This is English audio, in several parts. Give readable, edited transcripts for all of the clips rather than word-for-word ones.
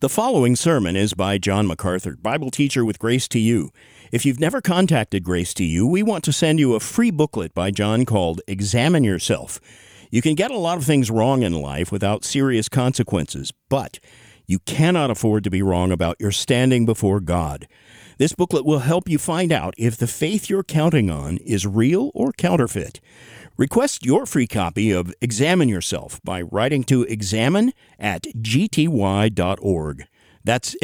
The following sermon is by John MacArthur, Bible teacher with Grace to You. If you've never contacted Grace to You, we want to send you a free booklet by John called Examine Yourself. You can get a lot of things wrong in life without serious consequences, but you cannot afford to be wrong about your standing before God. This booklet will help you find out if the faith you're counting on is real or counterfeit. Request your free copy of Examine Yourself by writing to examine@gty.org. That's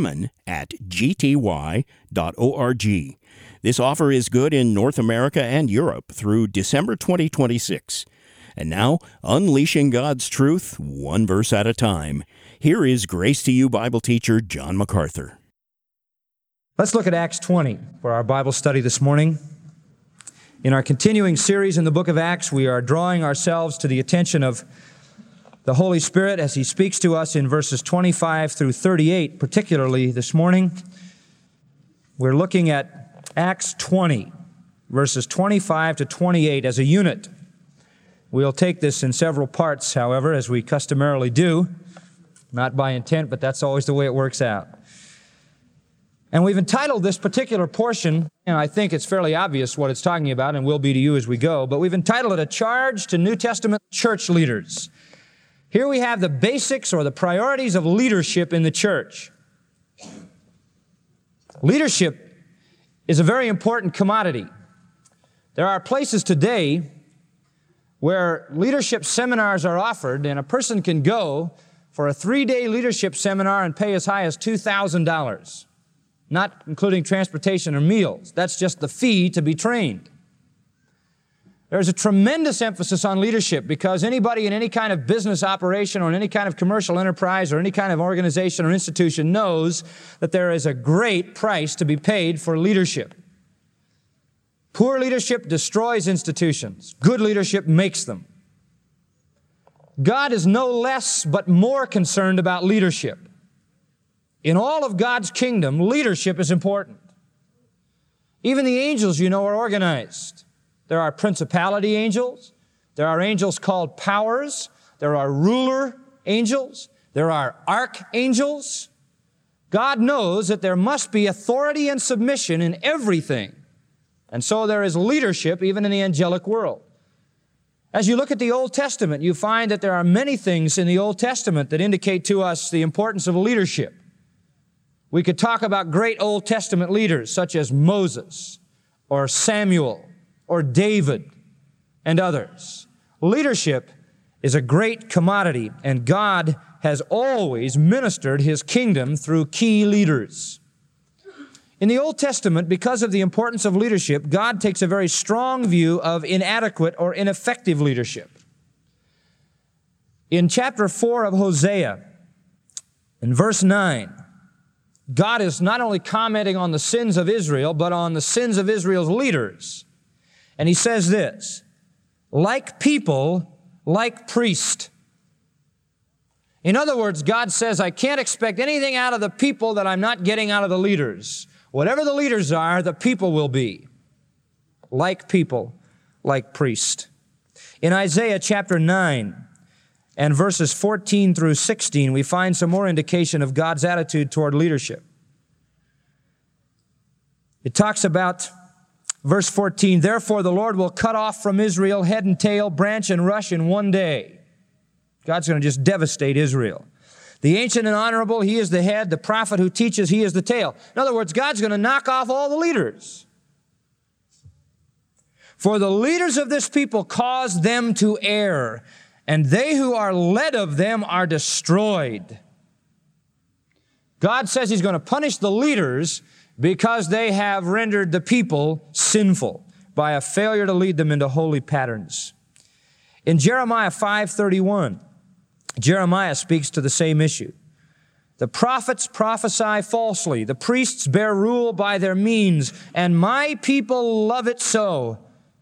examine@gty.org. This offer is good in North America and Europe through December 2026. And now, unleashing God's truth, one verse at a time. Here is Grace to You Bible teacher John MacArthur. Let's look at Acts 20 for our Bible study this morning. In our continuing series in the book of Acts, we are drawing ourselves to the attention of the Holy Spirit as He speaks to us in verses 25 through 38, particularly this morning. We're looking at Acts 20, verses 25 to 28 as a unit. We'll take this in several parts, however, as we customarily do. Not by intent, but that's always the way it works out. And we've entitled this particular portion, and I think it's fairly obvious what it's talking about and will be to you as we go, but we've entitled it A Charge to New Testament Church Leaders. Here we have the basics or the priorities of leadership in the church. Leadership is a very important commodity. There are places today where leadership seminars are offered, and a person can go for a 3-day leadership seminar and pay as high as $2,000. Not including transportation or meals. That's just the fee to be trained. There's a tremendous emphasis on leadership because anybody in any kind of business operation or in any kind of commercial enterprise or any kind of organization or institution knows that there is a great price to be paid for leadership. Poor leadership destroys institutions. Good leadership makes them. God is no less but more concerned about leadership. In all of God's kingdom, leadership is important. Even the angels, you know, are organized. There are principality angels. There are angels called powers. There are ruler angels. There are archangels. God knows that there must be authority and submission in everything. And so there is leadership even in the angelic world. As you look at the Old Testament, you find that there are many things in the Old Testament that indicate to us the importance of leadership. We could talk about great Old Testament leaders such as Moses or Samuel or David and others. Leadership is a great commodity, and God has always ministered His kingdom through key leaders. In the Old Testament, because of the importance of leadership, God takes a very strong view of inadequate or ineffective leadership. In chapter 4 of Hosea, in verse 9, God is not only commenting on the sins of Israel, but on the sins of Israel's leaders. And He says this, like people, like priest. In other words, God says, I can't expect anything out of the people that I'm not getting out of the leaders. Whatever the leaders are, the people will be. Like people, like priest. In Isaiah chapter 9, and verses 14 through 16, we find some more indication of God's attitude toward leadership. It talks about verse 14, therefore the Lord will cut off from Israel head and tail, branch and rush in one day. God's going to just devastate Israel. The ancient and honorable, He is the head. The prophet who teaches, He is the tail. In other words, God's going to knock off all the leaders. For the leaders of this people cause them to err, and they who are led of them are destroyed. God says He's going to punish the leaders because they have rendered the people sinful by a failure to lead them into holy patterns. In Jeremiah 5:31, Jeremiah speaks to the same issue. The prophets prophesy falsely. The priests bear rule by their means, and my people love it so.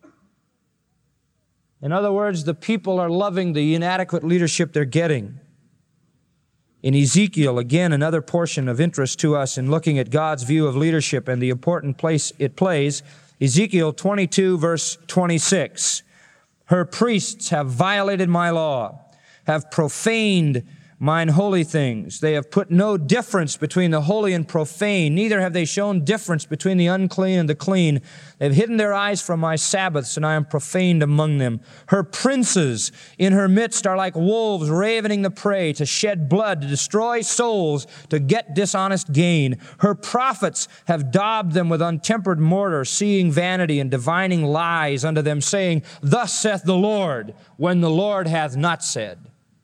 In other words, the people are loving the inadequate leadership they're getting. In Ezekiel, again, another portion of interest to us in looking at God's view of leadership and the important place it plays, Ezekiel 22, verse 26. Her priests have violated my law, have profaned mine holy things. They have put no difference between the holy and profane, neither have they shown difference between the unclean and the clean. They have hidden their eyes from my Sabbaths, and I am profaned among them. Her princes in her midst are like wolves ravening the prey, to shed blood, to destroy souls, to get dishonest gain. Her prophets have daubed them with untempered mortar, seeing vanity and divining lies unto them, saying, Thus saith the Lord, when the Lord hath not said.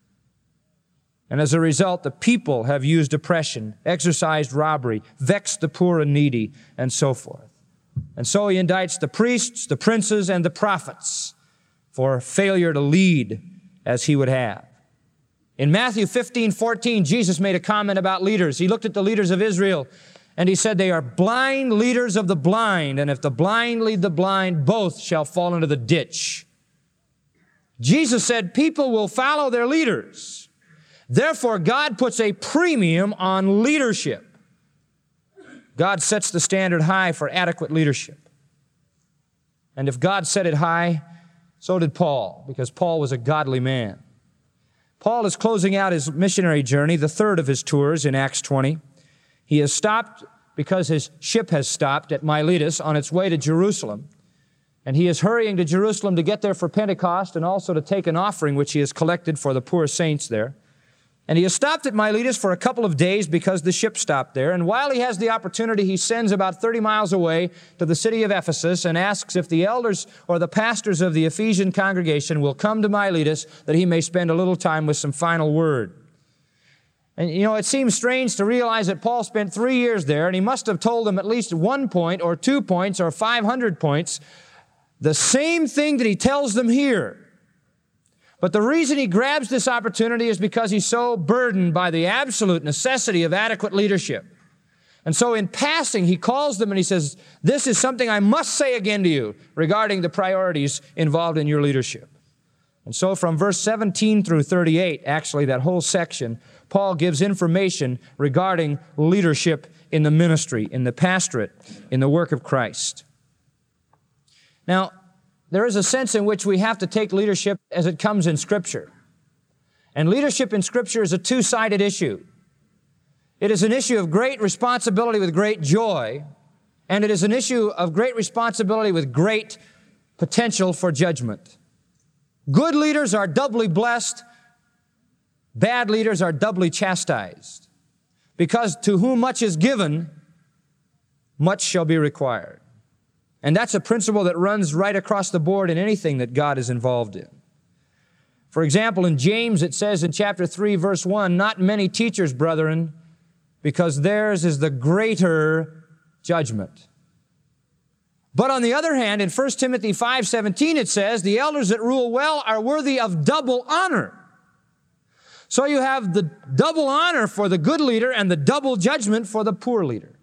And as a result, the people have used oppression, exercised robbery, vexed the poor and needy, and so forth. And so he indicts the priests, the princes, and the prophets for failure to lead as he would have. In Matthew 15:14, Jesus made a comment about leaders. He looked at the leaders of Israel, and he said, they are blind leaders of the blind, and if the blind lead the blind, both shall fall into the ditch. Jesus said people will follow their leaders. Therefore, God puts a premium on leadership. God sets the standard high for adequate leadership. And if God set it high, so did Paul, because Paul was a godly man. Paul is closing out his missionary journey, the third of his tours in Acts 20. He has stopped because his ship has stopped at Miletus on its way to Jerusalem. And he is hurrying to Jerusalem to get there for Pentecost and also to take an offering which he has collected for the poor saints there. And he has stopped at Miletus for a couple of days because the ship stopped there. And while he has the opportunity, he sends about 30 miles away to the city of Ephesus and asks if the elders or the pastors of the Ephesian congregation will come to Miletus that he may spend a little time with some final word. And you know, it seems strange to realize that Paul spent 3 years there, and he must have told them at least 1 point or 2 points or 500 points, the same thing that he tells them here. But the reason he grabs this opportunity is because he's so burdened by the absolute necessity of adequate leadership. And so in passing, he calls them and he says, this is something I must say again to you regarding the priorities involved in your leadership. And so from verse 17 through 38, actually that whole section, Paul gives information regarding leadership in the ministry, in the pastorate, in the work of Christ. Now, there is a sense in which we have to take leadership as it comes in Scripture. And leadership in Scripture is a two-sided issue. It is an issue of great responsibility with great joy, and it is an issue of great responsibility with great potential for judgment. Good leaders are doubly blessed. Bad leaders are doubly chastised. Because to whom much is given, much shall be required. And that's a principle that runs right across the board in anything that God is involved in. For example, in James it says in chapter 3, verse 1, not many teachers, brethren, because theirs is the greater judgment. But on the other hand, in 1 Timothy 5:17 it says, the elders that rule well are worthy of double honor. So you have the double honor for the good leader and the double judgment for the poor leader.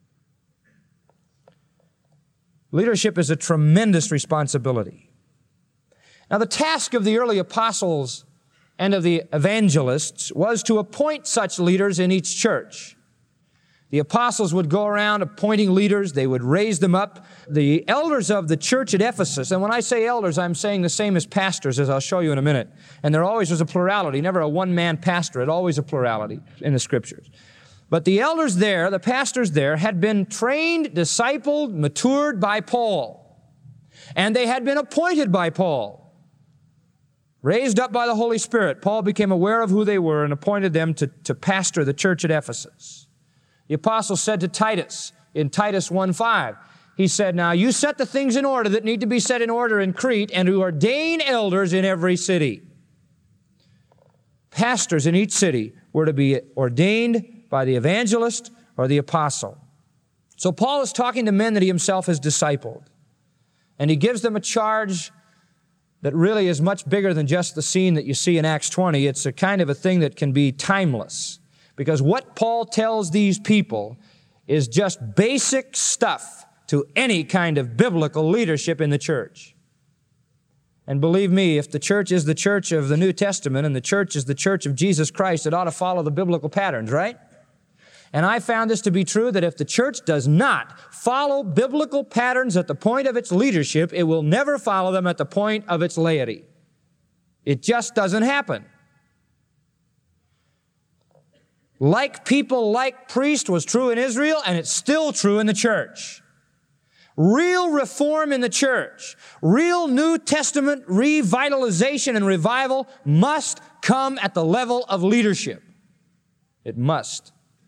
Leadership is a tremendous responsibility. Now, the task of the early apostles and of the evangelists was to appoint such leaders in each church. The apostles would go around appointing leaders. They would raise them up. The elders of the church at Ephesus, and when I say elders, I'm saying the same as pastors, as I'll show you in a minute. And there always was a plurality, never a one-man pastorate, always a plurality in the Scriptures. But the elders there, the pastors there, had been trained, discipled, matured by Paul. And they had been appointed by Paul. Raised up by the Holy Spirit, Paul became aware of who they were and appointed them to pastor the church at Ephesus. The apostle said to Titus in Titus 1:5, he said, now you set the things in order that need to be set in order in Crete and to ordain elders in every city. Pastors in each city were to be ordained by the evangelist or the apostle. So Paul is talking to men that he himself has discipled. And he gives them a charge that really is much bigger than just the scene that you see in Acts 20. It's a kind of a thing that can be timeless. Because what Paul tells these people is just basic stuff to any kind of biblical leadership in the church. And believe me, if the church is the church of the New Testament and the church is the church of Jesus Christ, it ought to follow the biblical patterns, right? And I found this to be true, that if the church does not follow biblical patterns at the point of its leadership, it will never follow them at the point of its laity. It just doesn't happen. Like people, like priest was true in Israel, and it's still true in the church. Real reform in the church, real New Testament revitalization and revival must come at the level of leadership. It must.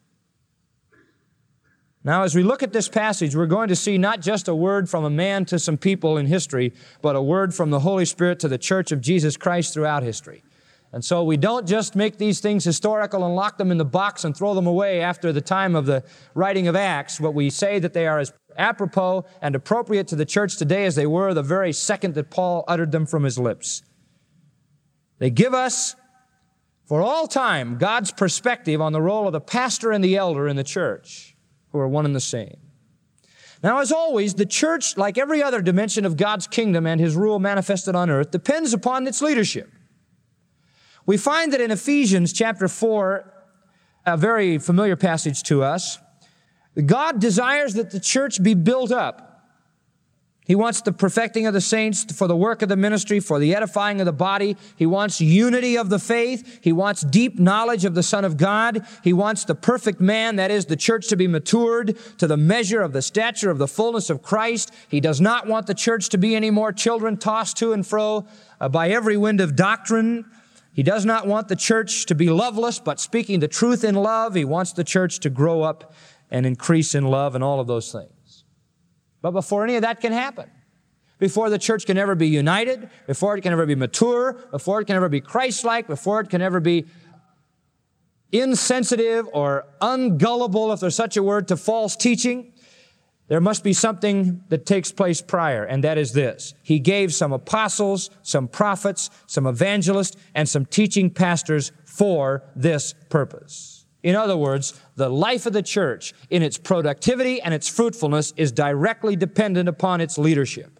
Now, as we look at this passage, we're going to see not just a word from a man to some people in history, but a word from the Holy Spirit to the church of Jesus Christ throughout history. And so we don't just make these things historical and lock them in the box and throw them away after the time of the writing of Acts, but we say that they are as apropos and appropriate to the church today as they were the very second that Paul uttered them from his lips. They give us, for all time, God's perspective on the role of the pastor and the elder in the church, who are one and the same. Now, as always, the church, like every other dimension of God's kingdom and His rule manifested on earth, depends upon its leadership. We find that in Ephesians chapter 4, a very familiar passage to us, God desires that the church be built up. He wants the perfecting of the saints for the work of the ministry, for the edifying of the body. He wants unity of the faith. He wants deep knowledge of the Son of God. He wants the perfect man, that is, the church, to be matured to the measure of the stature of the fullness of Christ. He does not want the church to be any more children tossed to and fro by every wind of doctrine. He does not want the church to be loveless, but speaking the truth in love. He wants the church to grow up and increase in love and all of those things. But before any of that can happen, before the church can ever be united, before it can ever be mature, before it can ever be Christ-like, before it can ever be insensitive or ungullible, if there's such a word, to false teaching, there must be something that takes place prior, and that is this. He gave some apostles, some prophets, some evangelists, and some teaching pastors for this purpose. In other words, the life of the church in its productivity and its fruitfulness is directly dependent upon its leadership.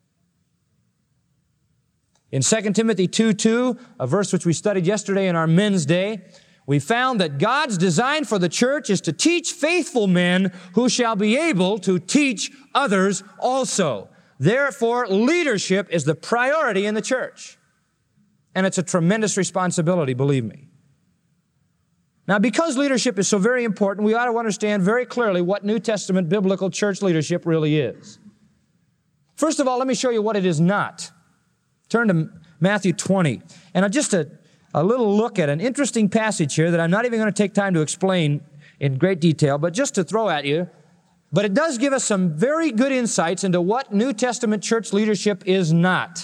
In 2 Timothy 2:2, a verse which we studied yesterday in our Men's Day, we found that God's design for the church is to teach faithful men who shall be able to teach others also. Therefore, leadership is the priority in the church. And it's a tremendous responsibility, believe me. Now, because leadership is so very important, we ought to understand very clearly what New Testament biblical church leadership really is. First of all, let me show you what it is not. Turn to Matthew 20. And just a little look at an interesting passage here that I'm not even going to take time to explain in great detail, but just to throw at you. But it does give us some very good insights into what New Testament church leadership is not.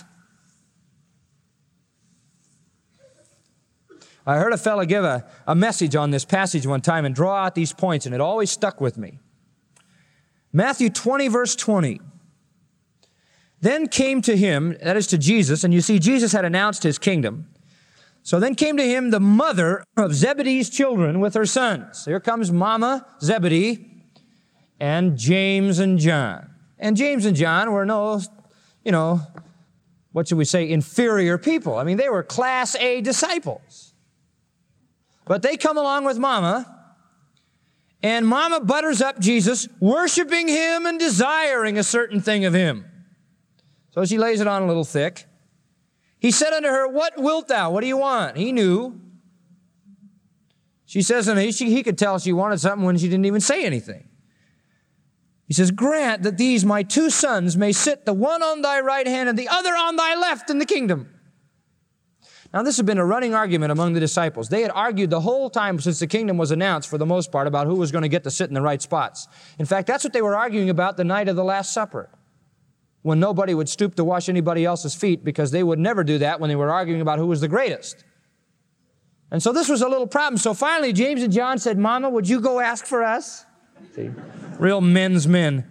I heard a fellow give a message on this passage one time and draw out these points, and it always stuck with me. Matthew 20, verse 20. Then came to him, that is to Jesus, and you see Jesus had announced His kingdom. So then came to him the mother of Zebedee's children with her sons. Here comes Mama Zebedee and James and John. And James and John were no, what should we say, inferior people. I mean, they were class A disciples. But they come along with Mama, and Mama butters up Jesus, worshiping Him and desiring a certain thing of Him. So she lays it on a little thick. He said unto her, What wilt thou? What do you want? He knew. She says, and he could tell she wanted something when she didn't even say anything. He says, Grant that these my two sons may sit the one on thy right hand and the other on thy left in the kingdom. Now, this had been a running argument among the disciples. They had argued the whole time since the kingdom was announced, for the most part, about who was going to get to sit in the right spots. In fact, that's what they were arguing about the night of the Last Supper, when nobody would stoop to wash anybody else's feet, because they would never do that when they were arguing about who was the greatest. And so this was a little problem. So finally, James and John said, Mama, would you go ask for us? See, real men's men.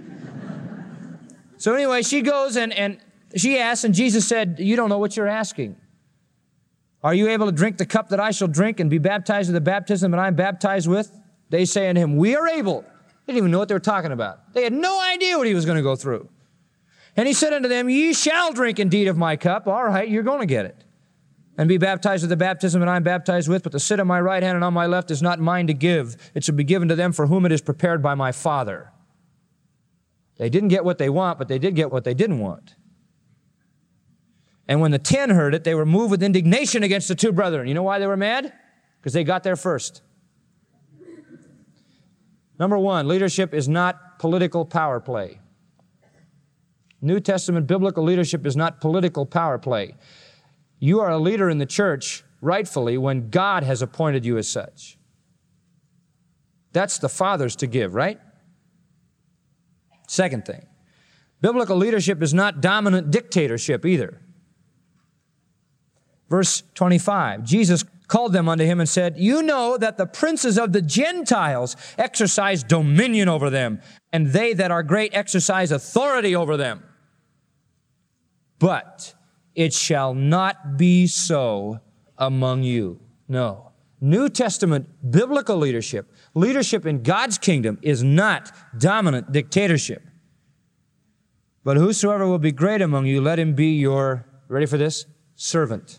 So anyway, she goes and she asks, and Jesus said, You don't know what you're asking. Are you able to drink the cup that I shall drink and be baptized with the baptism that I'm baptized with? They say unto him, We are able. They didn't even know what they were talking about. They had no idea what he was going to go through. And he said unto them, Ye shall drink indeed of my cup. All right, you're going to get it. And be baptized with the baptism that I'm baptized with, but to sit on my right hand and on my left is not mine to give. It shall be given to them for whom it is prepared by my Father. They didn't get what they want, but they did get what they didn't want. And when the 10 heard it, they were moved with indignation against the two brethren. You know why they were mad? Because they got there first. Number one, leadership is not political power play. New Testament biblical leadership is not political power play. You are a leader in the church rightfully when God has appointed you as such. That's the fathers to give, right? Second thing, biblical leadership is not dominant dictatorship either. Verse 25, Jesus called them unto him and said, you know that the princes of the Gentiles exercise dominion over them, and they that are great exercise authority over them. But it shall not be so among you. No. New Testament biblical leadership, leadership in God's kingdom, is not dominant dictatorship. But whosoever will be great among you, let him be your, ready for this? Servant.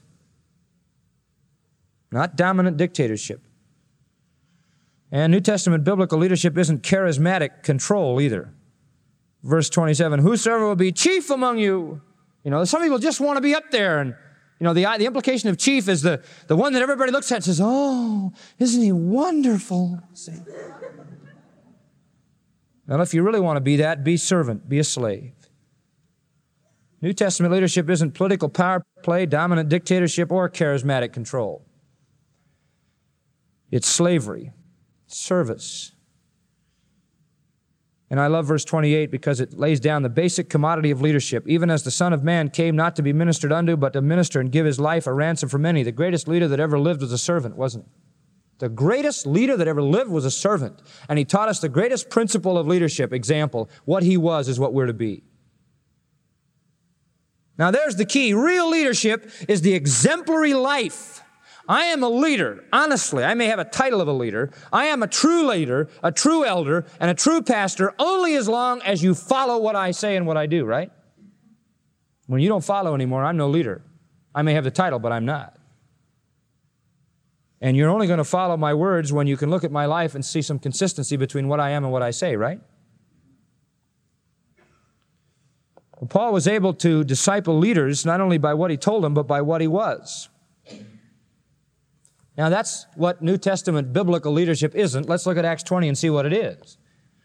Not dominant dictatorship. And New Testament biblical leadership isn't charismatic control either. Verse 27, whosoever will be chief among you. You know, some people just want to be up there, and you know, the implication of chief is the one that everybody looks at and says, oh, isn't he wonderful? See? Well, if you really want to be that, be servant, be a slave. New Testament leadership isn't political power play, dominant dictatorship, or charismatic control. It's slavery, service. And I love verse 28 because it lays down the basic commodity of leadership. Even as the Son of Man came not to be ministered unto, but to minister and give his life a ransom for many. The greatest leader that ever lived was a servant, wasn't he? The greatest leader that ever lived was a servant. And he taught us the greatest principle of leadership, example. What he was is what we're to be. Now there's the key. Real leadership is the exemplary life. I am a leader. Honestly, I may have a title of a leader. I am a true leader, a true elder, and a true pastor only as long as you follow what I say and what I do, right? When you don't follow anymore, I'm no leader. I may have the title, but I'm not. And you're only going to follow my words when you can look at my life and see some consistency between what I am and what I say, right? Well, Paul was able to disciple leaders not only by what he told them, but by what he was. Now, that's what New Testament biblical leadership isn't. Let's look at Acts 20 and see what it is.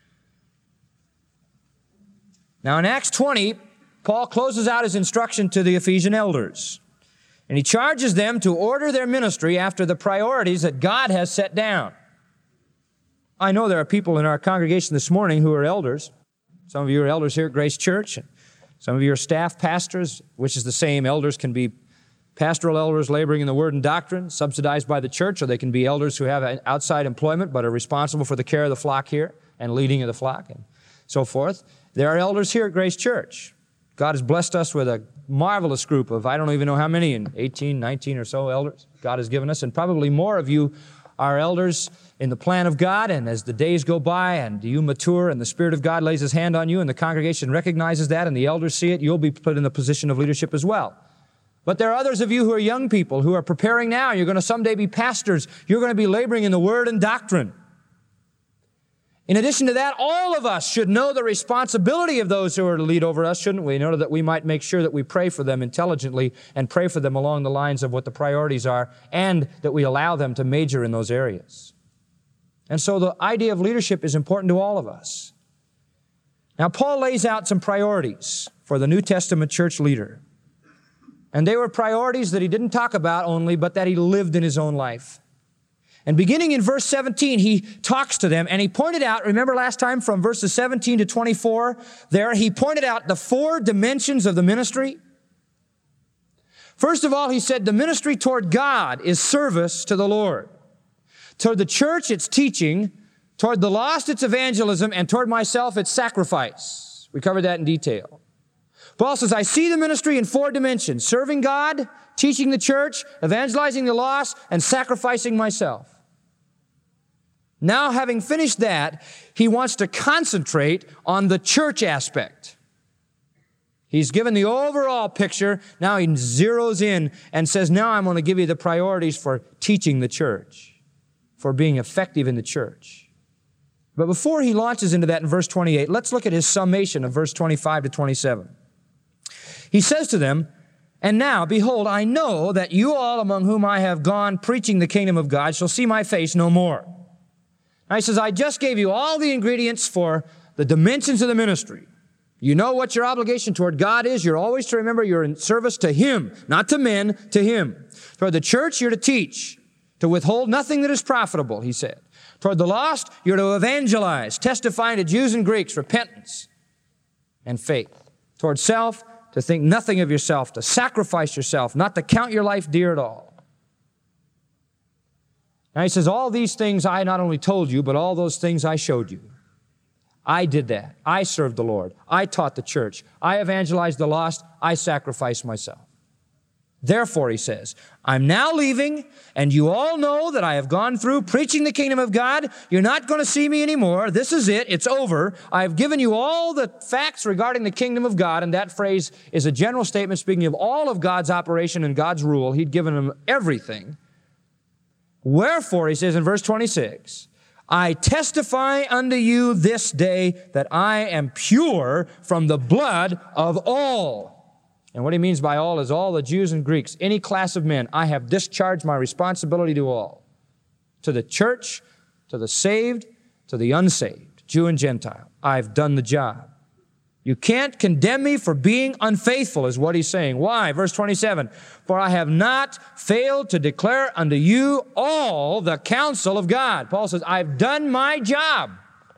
Now, in Acts 20, Paul closes out his instruction to the Ephesian elders, and he charges them to order their ministry after the priorities that God has set down. I know there are people in our congregation this morning who are elders. Some of you are elders here at Grace Church. Some of you are staff pastors, which is the same. Elders can be pastoral elders laboring in the word and doctrine, subsidized by the church, or they can be elders who have outside employment but are responsible for the care of the flock here and leading of the flock and so forth. There are elders here at Grace Church. God has blessed us with a marvelous group of, I don't even know how many, 18, 19 or so elders God has given us, and probably more of you are elders in the plan of God, and as the days go by and you mature and the Spirit of God lays His hand on you and the congregation recognizes that and the elders see it, you'll be put in the position of leadership as well. But there are others of you who are young people who are preparing now. You're going to someday be pastors. You're going to be laboring in the Word and doctrine. In addition to that, all of us should know the responsibility of those who are to lead over us, shouldn't we? In order that we might make sure that we pray for them intelligently and pray for them along the lines of what the priorities are, and that we allow them to major in those areas. And so the idea of leadership is important to all of us. Now, Paul lays out some priorities for the New Testament church leader. And they were priorities that he didn't talk about only, but that he lived in his own life. And beginning in verse 17, he talks to them, and he pointed out, remember last time from verses 17 to 24, there he pointed out the 4 dimensions of the ministry. First of all, he said the ministry toward God is service to the Lord. Toward the church, it's teaching. Toward the lost, it's evangelism. And toward myself, it's sacrifice. We covered that in detail. Paul says, I see the ministry in 4 dimensions: serving God, teaching the church, evangelizing the lost, and sacrificing myself. Now, having finished that, he wants to concentrate on the church aspect. He's given the overall picture. Now he zeroes in and says, now I'm going to give you the priorities for teaching the church, for being effective in the church. But before he launches into that in verse 28, let's look at his summation of verse 25 to 27. He says to them, and now, behold, I know that you all among whom I have gone preaching the kingdom of God shall see my face no more. Now he says, I just gave you all the ingredients for the dimensions of the ministry. You know what your obligation toward God is. You're always to remember you're in service to Him, not to men, to Him. Toward the church, you're to teach, to withhold nothing that is profitable, he said. Toward the lost, you're to evangelize, testifying to Jews and Greeks, repentance and faith. Toward self, to think nothing of yourself, to sacrifice yourself, not to count your life dear at all. Now he says, all these things I not only told you, but all those things I showed you. I did that. I served the Lord. I taught the church. I evangelized the lost. I sacrificed myself. Therefore, he says, I'm now leaving, and you all know that I have gone through preaching the kingdom of God. You're not going to see me anymore. This is it. It's over. I've given you all the facts regarding the kingdom of God, and that phrase is a general statement speaking of all of God's operation and God's rule. He'd given them everything. Wherefore, he says in verse 26, I testify unto you this day that I am pure from the blood of all. And what he means by all is all the Jews and Greeks, any class of men. I have discharged my responsibility to all. To the church, to the saved, to the unsaved, Jew and Gentile. I've done the job. You can't condemn me for being unfaithful, is what he's saying. Why? Verse 27, for I have not failed to declare unto you all the counsel of God. Paul says, I've done my job.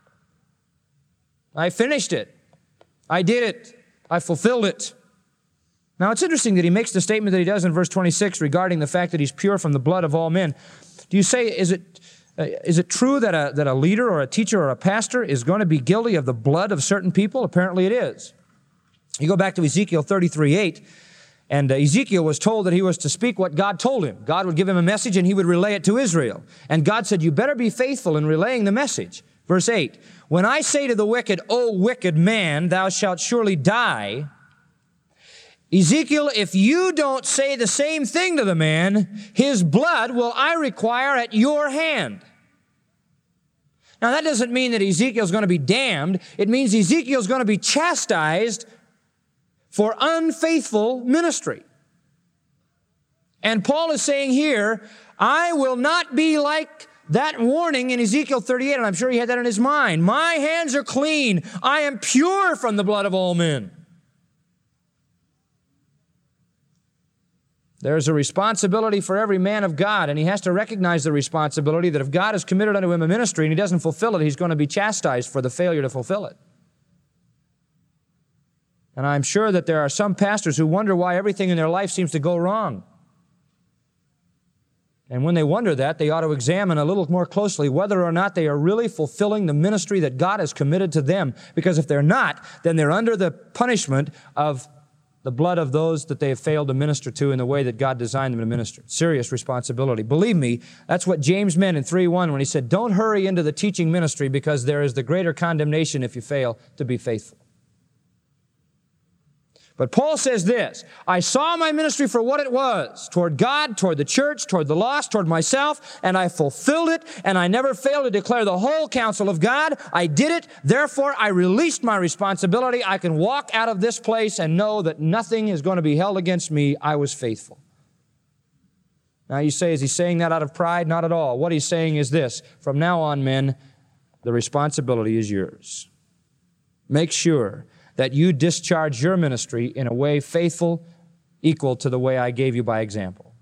I finished it. I did it. I fulfilled it. Now, it's interesting that he makes the statement that he does in verse 26 regarding the fact that he's pure from the blood of all men. Do you say, is it true that a leader or a teacher or a pastor is going to be guilty of the blood of certain people? Apparently it is. You go back to Ezekiel 33:8, and Ezekiel was told that he was to speak what God told him. God would give him a message and he would relay it to Israel. And God said, you better be faithful in relaying the message. Verse 8, when I say to the wicked, O wicked man, thou shalt surely die, Ezekiel, if you don't say the same thing to the man, his blood will I require at your hand. Now, that doesn't mean that Ezekiel's going to be damned. It means Ezekiel's going to be chastised for unfaithful ministry. And Paul is saying here, I will not be like that warning in Ezekiel 38, and I'm sure he had that in his mind. My hands are clean. I am pure from the blood of all men. There's a responsibility for every man of God, and he has to recognize the responsibility that if God has committed unto him a ministry and he doesn't fulfill it, he's going to be chastised for the failure to fulfill it. And I'm sure that there are some pastors who wonder why everything in their life seems to go wrong. And when they wonder that, they ought to examine a little more closely whether or not they are really fulfilling the ministry that God has committed to them. Because if they're not, then they're under the punishment of the blood of those that they have failed to minister to in the way that God designed them to minister. Serious responsibility. Believe me, that's what James meant in 3:1 when he said, don't hurry into the teaching ministry because there is the greater condemnation if you fail to be faithful. But Paul says this, I saw my ministry for what it was, toward God, toward the church, toward the lost, toward myself, and I fulfilled it, and I never failed to declare the whole counsel of God. I did it, therefore I released my responsibility. I can walk out of this place and know that nothing is going to be held against me. I was faithful. Now you say, is he saying that out of pride? Not at all. What he's saying is this, from now on, men, the responsibility is yours. Make sure that you discharge your ministry in a way faithful, equal to the way I gave you by example.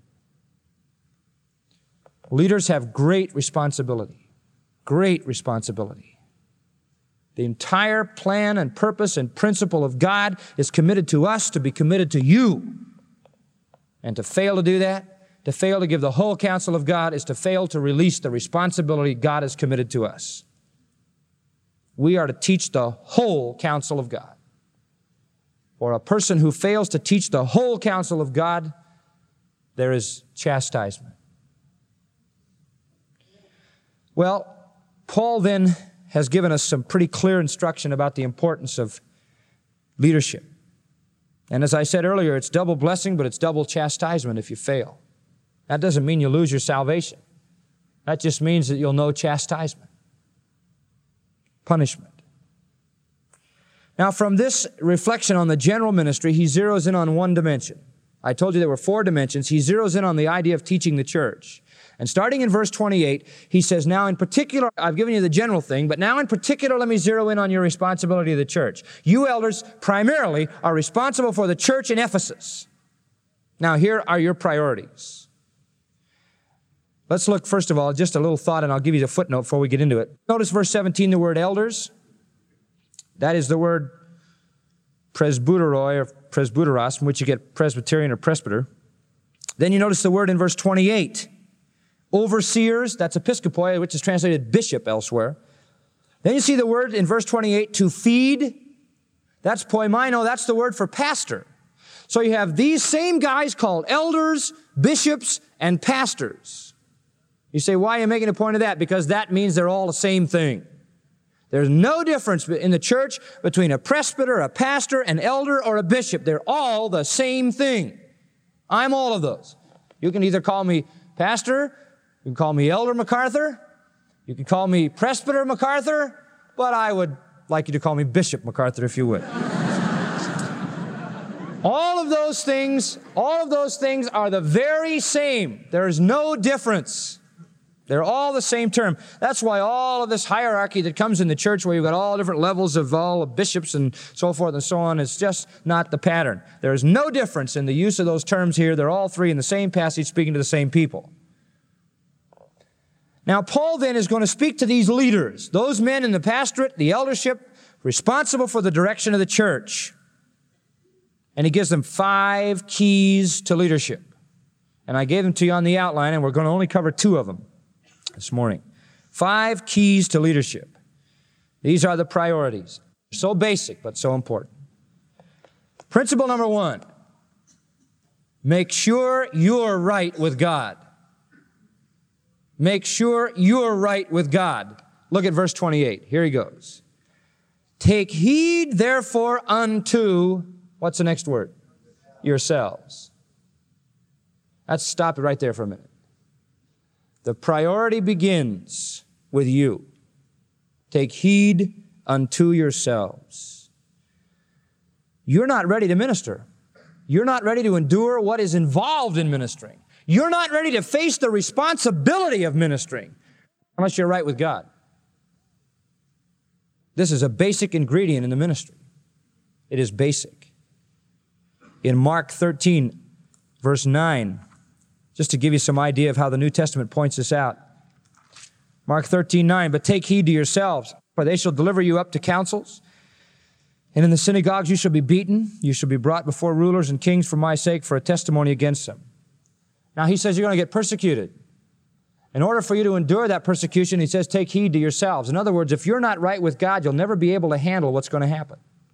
Leaders have great responsibility. Great responsibility. The entire plan and purpose and principle of God is committed to us to be committed to you. And to fail to do that, to fail to give the whole counsel of God, is to fail to release the responsibility God has committed to us. We are to teach the whole counsel of God. For a person who fails to teach the whole counsel of God, there is chastisement. Well, Paul then has given us some pretty clear instruction about the importance of leadership. And as I said earlier, it's double blessing, but it's double chastisement if you fail. That doesn't mean you lose your salvation. That just means that you'll know chastisement, punishment. Now, from this reflection on the general ministry, he zeroes in on one dimension. I told you there were 4 dimensions. He zeroes in on the idea of teaching the church. And starting in verse 28, he says, now in particular, I've given you the general thing, but now in particular, let me zero in on your responsibility of the church. You elders primarily are responsible for the church in Ephesus. Now here are your priorities. Let's look, first of all, just a little thought, and I'll give you the footnote before we get into it. Notice verse 17, the word elders. That is the word presbyteroi or presbyteros, from which you get Presbyterian or presbyter. Then you notice the word in verse 28. Overseers, that's episkopoi, which is translated bishop elsewhere. Then you see the word in verse 28, to feed. That's poimaino, that's the word for pastor. So you have these same guys called elders, bishops, and pastors. You say, why are you making a point of that? Because that means they're all the same thing. There's no difference in the church between a presbyter, a pastor, an elder, or a bishop. They're all the same thing. I'm all of those. You can either call me pastor, you can call me Elder MacArthur, you can call me Presbyter MacArthur, but I would like you to call me Bishop MacArthur if you would. All of those things are the very same. There is no difference. They're all the same term. That's why all of this hierarchy that comes in the church, where you've got all different levels of all the bishops and so forth and so on, is just not the pattern. There is no difference in the use of those terms here. They're all three in the same passage speaking to the same people. Now, Paul then is going to speak to these leaders, those men in the pastorate, the eldership, responsible for the direction of the church. And he gives them 5 keys to leadership. And I gave them to you on the outline, and we're going to only cover 2 of them this morning. 5 keys to leadership. These are the priorities. So basic, but so important. Principle number 1, make sure you're right with God. Make sure you're right with God. Look at verse 28. Here he goes. Take heed, therefore, unto, what's the next word? Yourselves. Let's stop it right there for a minute. The priority begins with you. Take heed unto yourselves. You're not ready to minister. You're not ready to endure what is involved in ministering. You're not ready to face the responsibility of ministering unless you're right with God. This is a basic ingredient in the ministry. It is basic. In Mark 13, verse 9, just to give you some idea of how the New Testament points this out. Mark 13:9, but take heed to yourselves, for they shall deliver you up to councils. And in the synagogues you shall be beaten. You shall be brought before rulers and kings for my sake, for a testimony against them. Now he says you're going to get persecuted. In order for you to endure that persecution, he says take heed to yourselves. In other words, if you're not right with God, you'll never be able to handle what's going to happen.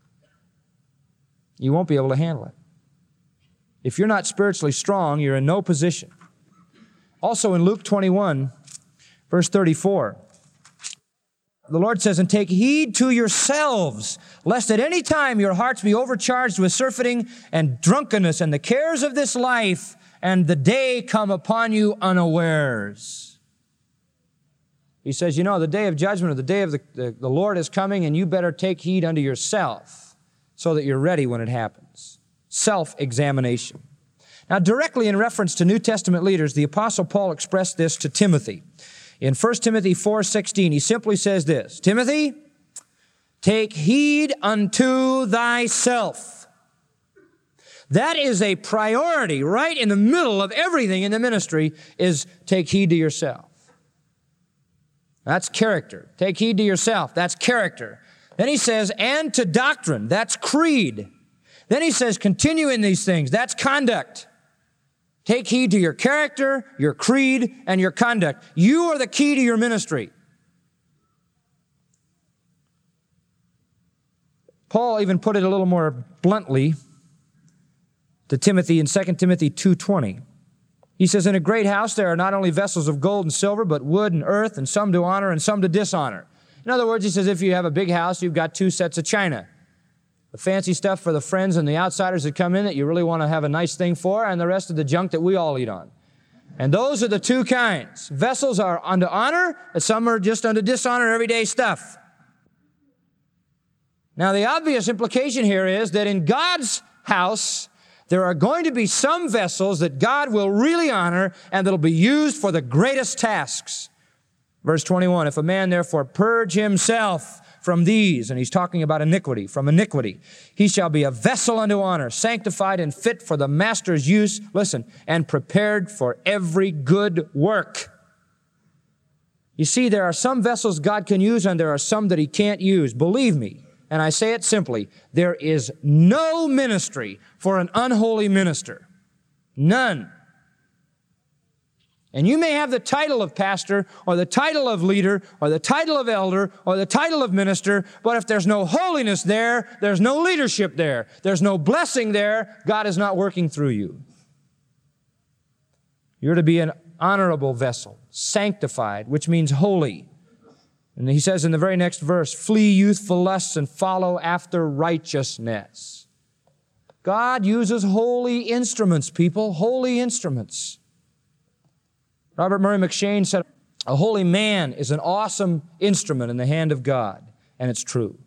You won't be able to handle it. If you're not spiritually strong, you're in no position. Also in Luke 21, verse 34, the Lord says, and take heed to yourselves, lest at any time your hearts be overcharged with surfeiting and drunkenness and the cares of this life, and the day come upon you unawares. He says, you know, the day of judgment or the day of the Lord is coming, and you better take heed unto yourself so that you're ready when it happens. Self-examination. Now, directly in reference to New Testament leaders, the Apostle Paul expressed this to Timothy. In 1 Timothy 4:16, he simply says this, Timothy, take heed unto thyself. That is a priority right in the middle of everything in the ministry, is take heed to yourself. That's character. Take heed to yourself. That's character. Then he says, and to doctrine. That's creed. Then he says, continue in these things. That's conduct. Take heed to your character, your creed, and your conduct. You are the key to your ministry. Paul even put it a little more bluntly to Timothy in 2 Timothy 2:20. He says, in a great house there are not only vessels of gold and silver, but wood and earth, and some to honor and some to dishonor. In other words, he says, if you have a big house, you've got 2 sets of china. The fancy stuff for the friends and the outsiders that come in that you really want to have a nice thing for, and the rest of the junk that we all eat on. And those are the 2 kinds. Vessels are unto honor, and some are just unto dishonor, everyday stuff. Now, the obvious implication here is that in God's house, There are going to be some vessels that God will really honor and that will be used for the greatest tasks. Verse 21, if a man therefore purge himself from these, and he's talking about iniquity, from iniquity, he shall be a vessel unto honor, sanctified and fit for the master's use, listen, and prepared for every good work. You see, there are some vessels God can use and there are some that He can't use. Believe me, and I say it simply, there is no ministry for an unholy minister. None. And you may have the title of pastor or the title of leader or the title of elder or the title of minister, but if there's no holiness there, there's no leadership there, there's no blessing there, God is not working through you. You're to be an honorable vessel, sanctified, which means holy. And he says in the very next verse, flee youthful lusts and follow after righteousness. God uses holy instruments, people, holy instruments. Robert Murray McCheyne said, a holy man is an awesome instrument in the hand of God, and it's true.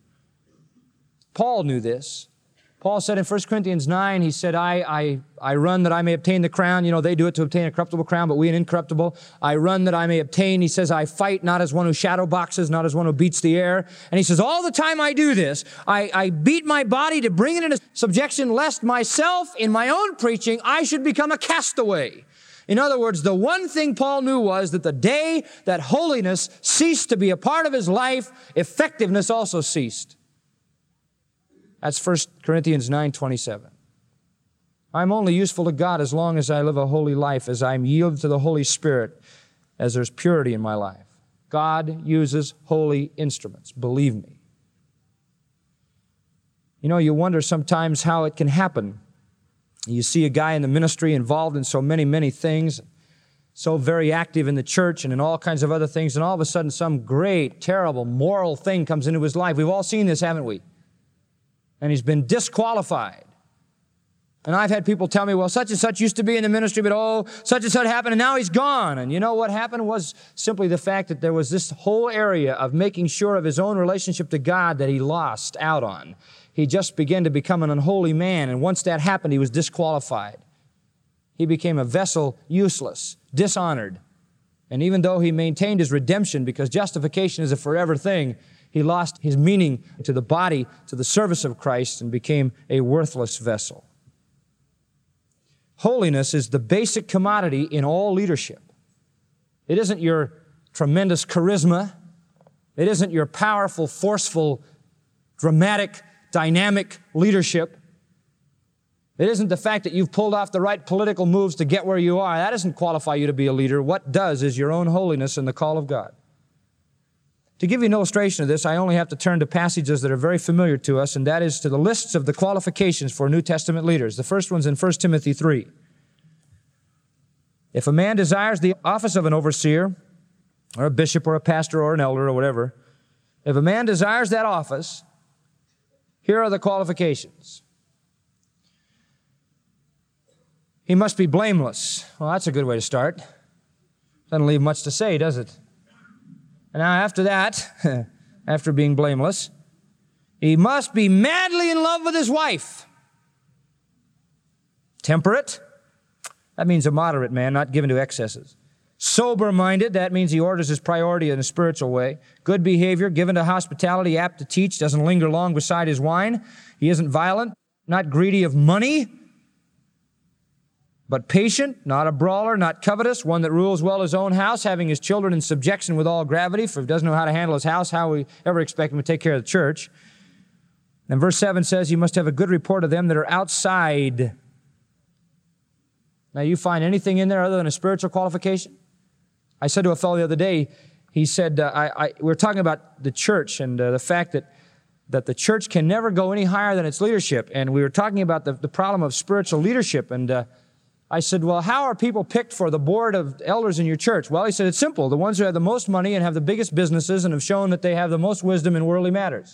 Paul knew this. Paul said in 1 Corinthians 9, he said, I run that I may obtain the crown. You know, they do it to obtain a corruptible crown, but we an incorruptible. I run that I may obtain. He says, I fight not as one who shadow boxes, not as one who beats the air. And he says, all the time I do this, I beat my body to bring it into subjection, lest myself, in my own preaching, I should become a castaway. In other words, the one thing Paul knew was that the day that holiness ceased to be a part of his life, effectiveness also ceased. That's 1 Corinthians 9:27. I'm only useful to God as long as I live a holy life, as I'm yielded to the Holy Spirit, as there's purity in my life. God uses holy instruments, believe me. You know, you wonder sometimes how it can happen. You see a guy in the ministry involved in so many things, so very active in the church and in all kinds of other things, and all of a sudden some great, terrible, moral thing comes into his life. We've all seen this, haven't we? And he's been disqualified. And I've had people tell me, well, such and such used to be in the ministry, but such and such happened, and now he's gone. And you know what happened was simply the fact that there was this whole area of making sure of his own relationship to God that he lost out on. He just began to become an unholy man, and once that happened, he was disqualified. He became a vessel useless, dishonored. And even though he maintained his redemption, because justification is a forever thing, he lost his meaning to the body, to the service of Christ, and became a worthless vessel. Holiness is the basic commodity in all leadership. It isn't your tremendous charisma. It isn't your powerful, forceful, dramatic, dynamic leadership. It isn't the fact that you've pulled off the right political moves to get where you are. That doesn't qualify you to be a leader. What does is your own holiness and the call of God. To give you an illustration of this, I only have to turn to passages that are very familiar to us, and that is to the lists of the qualifications for New Testament leaders. The first one's in 1 Timothy 3. If a man desires the office of an overseer, or a bishop, or a pastor, or an elder, or whatever, if a man desires that office, here are the qualifications. He must be blameless. Well, that's a good way to start. Doesn't leave much to say, does it? And now after that, after being blameless, he must be madly in love with his wife. Temperate. That means a moderate man, not given to excesses. Sober-minded. That means he orders his priority in a spiritual way. Good behavior, given to hospitality, apt to teach, doesn't linger long beside his wine. He isn't violent, not greedy of money, but patient, not a brawler, not covetous, one that rules well his own house, having his children in subjection with all gravity. For if he doesn't know how to handle his house, how we ever expect him to take care of the church? And verse 7 says, you must have a good report of them that are outside. Now, you find anything in there other than a spiritual qualification? I said to a fellow the other day, he said, we were talking about the church and the fact that the church can never go any higher than its leadership. And we were talking about the problem of spiritual leadership. And I said, well, how are people picked for the board of elders in your church? Well, he said, it's simple. The ones who have the most money and have the biggest businesses and have shown that they have the most wisdom in worldly matters.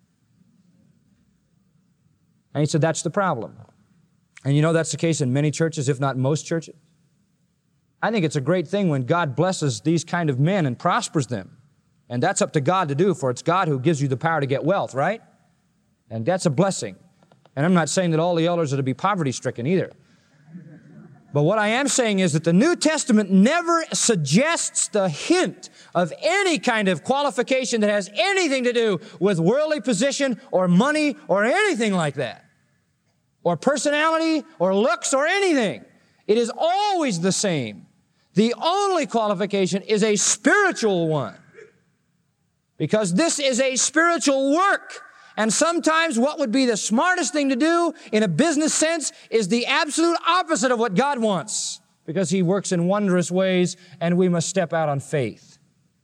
And he said, that's the problem. And you know that's the case in many churches, if not most churches. I think it's a great thing when God blesses these kind of men and prospers them. And that's up to God to do, for it's God who gives you the power to get wealth, right? And that's a blessing. And I'm not saying that all the elders are to be poverty-stricken either. But what I am saying is that the New Testament never suggests the hint of any kind of qualification that has anything to do with worldly position or money or anything like that, or personality or looks or anything. It is always the same. The only qualification is a spiritual one, because this is a spiritual work. And sometimes what would be the smartest thing to do in a business sense is the absolute opposite of what God wants, because He works in wondrous ways and we must step out on faith.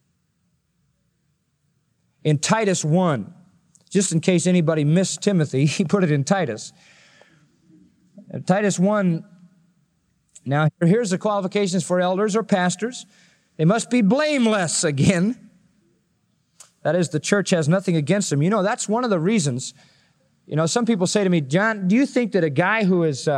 In Titus 1, just in case anybody missed Timothy, he put it in Titus. In Titus 1, now here's the qualifications for elders or pastors. They must be blameless again. That is, the church has nothing against them. You know, that's one of the reasons. You know, some people say to me, John, do you think that a guy who is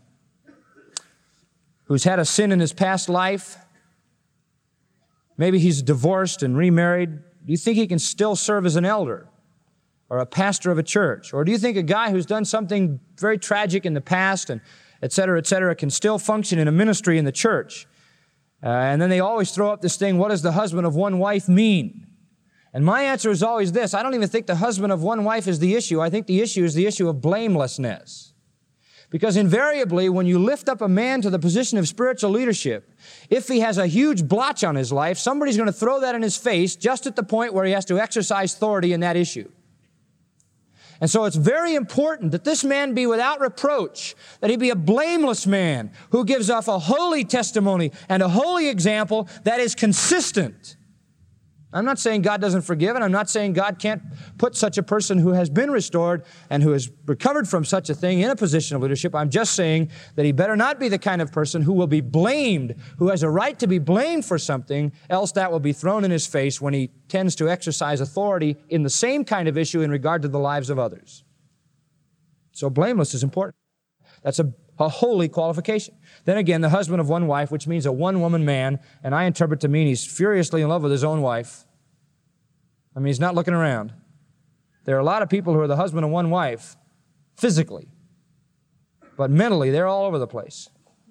who's had a sin in his past life, maybe he's divorced and remarried, do you think he can still serve as an elder or a pastor of a church? Or do you think a guy who's done something very tragic in the past and et cetera, can still function in a ministry in the church? And then they always throw up this thing, what does the husband of one wife mean? And my answer is always this: I don't even think the husband of one wife is the issue. I think the issue is the issue of blamelessness. Because invariably, when you lift up a man to the position of spiritual leadership, if he has a huge blotch on his life, somebody's going to throw that in his face just at the point where he has to exercise authority in that issue. And so it's very important that this man be without reproach, that he be a blameless man who gives off a holy testimony and a holy example that is consistent. I'm not saying God doesn't forgive, and I'm not saying God can't put such a person who has been restored and who has recovered from such a thing in a position of leadership. I'm just saying that he better not be the kind of person who will be blamed, who has a right to be blamed for something, else that will be thrown in his face when he tends to exercise authority in the same kind of issue in regard to the lives of others. So blameless is important. That's a holy qualification. Then again, the husband of one wife, which means a one-woman man, and I interpret to mean he's furiously in love with his own wife. I mean, he's not looking around. There are a lot of people who are the husband of one wife, physically, but mentally, they're all over the place.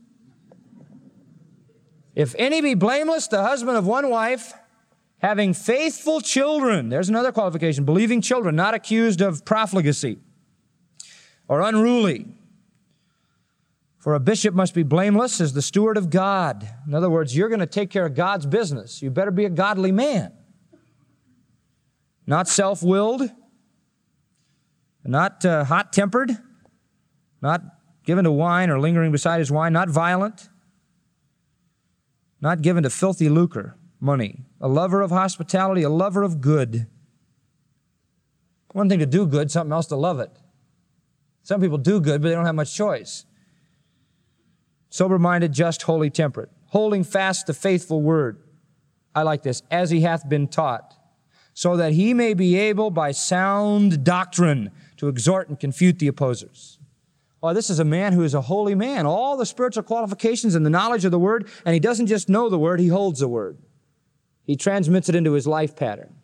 If any be blameless, the husband of one wife, having faithful children. There's another qualification, believing children, not accused of profligacy or unruly. For a bishop must be blameless as the steward of God. In other words, you're going to take care of God's business. You better be a godly man. Not self-willed, not hot-tempered, not given to wine or lingering beside his wine, not violent, not given to filthy lucre, money, a lover of hospitality, a lover of good. One thing to do good, something else to love it. Some people do good, but they don't have much choice. Sober-minded, just, holy, temperate, holding fast the faithful word. I like this, as he hath been taught, so that he may be able by sound doctrine to exhort and confute the opposers. Well, this is a man who is a holy man, all the spiritual qualifications and the knowledge of the Word, and he doesn't just know the Word, he holds the Word. He transmits it into his life pattern.